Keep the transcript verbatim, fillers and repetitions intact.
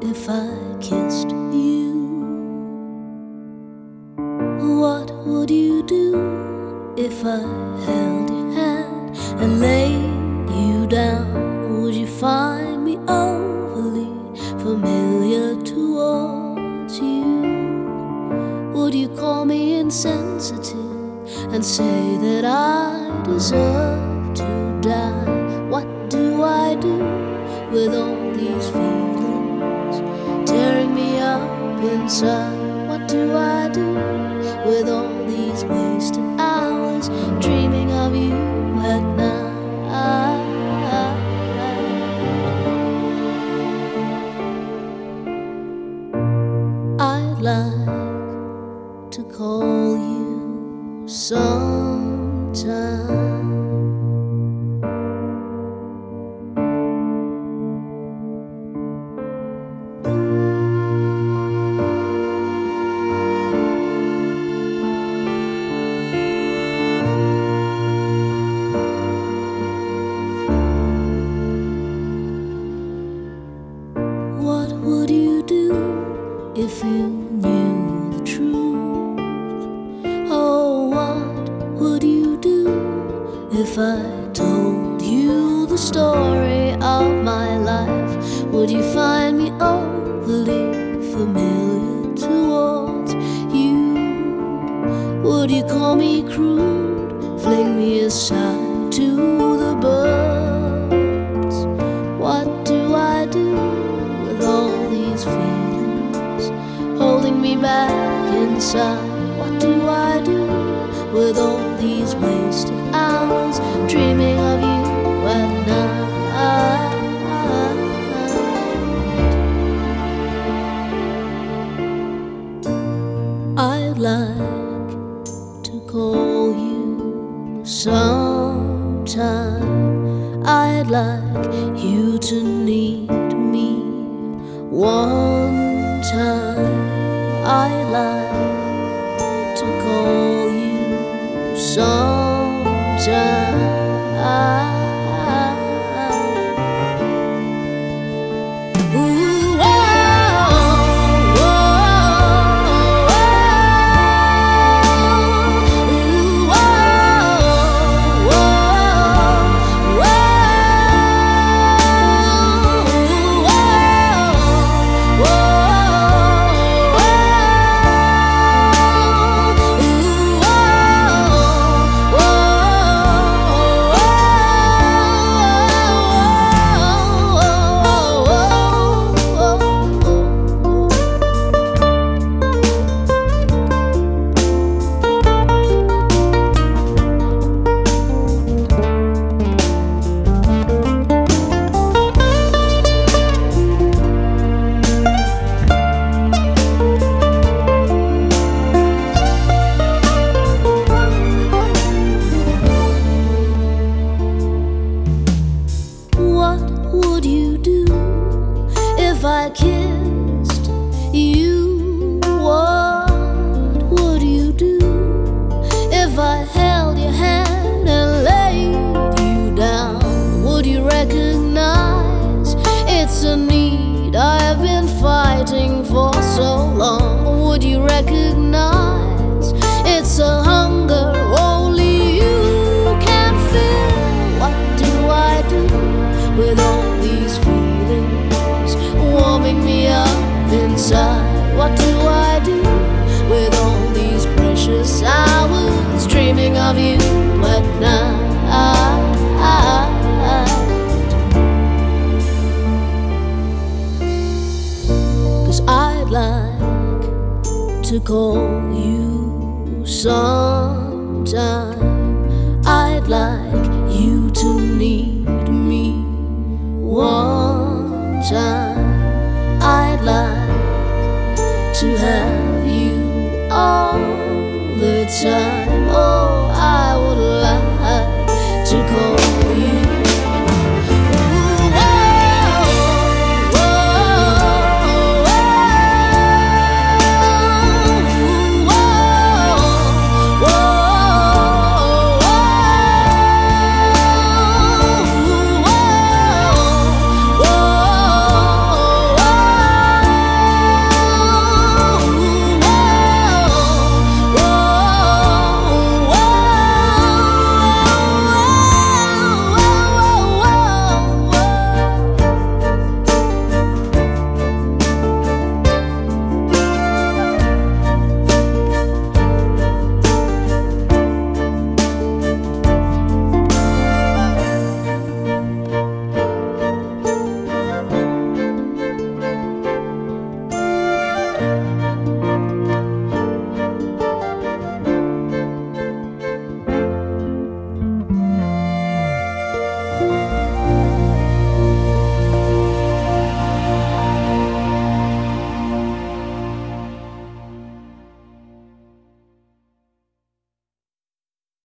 if I kissed you? What would you do if I held your hand and laid you down? Would you find me overly familiar towards you? Would you call me insensitive and say that I deserve to die? What do I do with all these feelings tearing me up inside? What do I do with all these wasted hours dreaming of you at night? I'd like to call you sometime. What would you do if you knew the truth? Oh, what would you do if I told you the story of my life? Would you find me overly familiar towards you? Would you call me crude, fling me aside to the birds? What do I do with all these feelings holding me back inside? What do I do with all these wasted hours dreaming of you at night? I'd like to call you sometime. I'd like you to need me one time. I'd like to call you sometime. Ooh, oh, oh, oh, ooh, oh, oh, I kissed you? What would you do if I held your hand and laid you down? Would you recognize it's a need I've been fighting for so long? Would you recognize it's a hunger only you can fill? What do I do with all these feelings warming me up inside? What do I do with all these precious hours dreaming of you at night? 'Cause I'd like to call you sometime. I'd like you to need me one time.